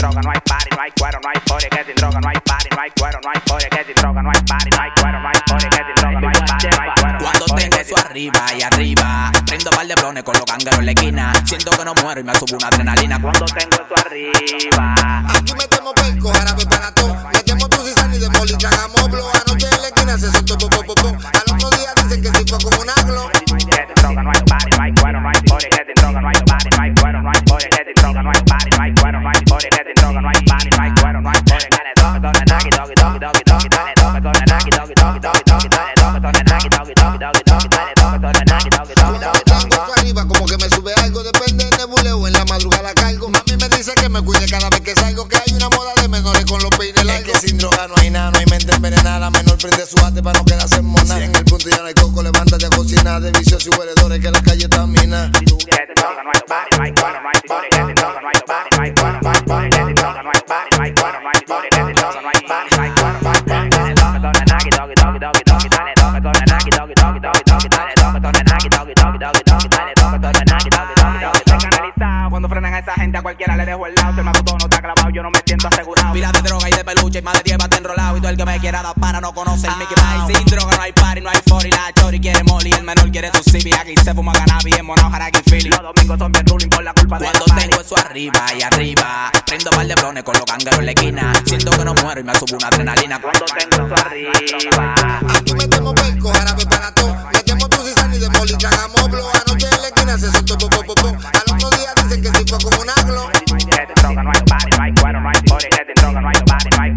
droga no hay party, no hay cuero, no hay pore, que sin droga no hay party, no hay cuero, no hay pore, que sin droga no hay party, no hay cuero, no hay pore, que sin droga no hay party, no hay cuero. Cuando tengo eso arriba y arriba, prendo par de blones con los cangueros en la esquina. Siento que no muero y me subo una adrenalina. Cuando tengo eso arriba, aquí metemos perco, jarabe para todo. Metemos tu cisani de poli, tragamos blow. Anoche en la esquina se soltó po. Al otro día dicen que si fue como un aglo. que sin droga no hay party, no hay cuero, no hay pore, que sin droga no hay party, no hay cuero, no hay pore, que sin droga no hay party, no hay cuero, no hay pore, que sin droga no hay party, no hay cuero, no hay pore. Dale toque, toque, naki, toque, toque, toque, toque, dale toque, toque, naki, toque, toque, toque, toque, dale toque, toque, naki, toque, toque, toque, toque, dale toque, toque, naki, toque, toque, toque. Tengo esto arriba como que me sube algo, depende del nebuleo, en la madrugada cargo. Mami me dice que me cuide cada vez que salgo, que hay una moda de menores con los peines largos. Es que sin droga no hay nada, no hay mente envenenada. Menor prende su bate para no quedarse en mona. Si en el punto ya no hay coco, levántate a cocinar. De vicios y hueledores que la calle está mina. Que sin droga no hay party, no hay cuero, no hay pore, que sin droga no hay party, no hay cuero, no hay pore, que sin droga no hay party, no hay cuero, no hay pore, que sin droga no hay party, no hay cuero, no hay pore. Dale toque, toque, naki, toque, toque, toque, toque, dale toque, toque, naki, toque, toque, toque, toque, dale toque, toque, naki, toque, toque, toque, toque, dale toque, toque, naki, toque, toque, toque. Estoy canalizado cuando frenan a esa gente, a cualquiera le dejo el lado. Se me agotó, no está clavado, yo no me siento asegurado. Pila de droga y de peluche y más de 10 bate enrolado. Y todo el que me quiera dar pana no conoce el Mickey Mouse. Sin droga no hay party, no hay 40. La chori quiere molly, el menor quiere su cibi. Aquí se fuma cannabis en mono, jaraki, Philly. Los domingos son bien ruling por la culpa de Cuando tengo eso arriba y arriba, prendo par de blones con los cangueros en la esquina. Siento que no muero y me subo una adrenalina. Cuando tengo eso arriba, Aquí metemos perco, jarabe para todo. Metemos tu cisani de poli, tragamos blow. Anoche en la esquina se soltó po. Al otro día dicen que si fue como un aglo. que sin droga no hay party, no hay cuero, no hay pore, que sin droga no hay party, no hay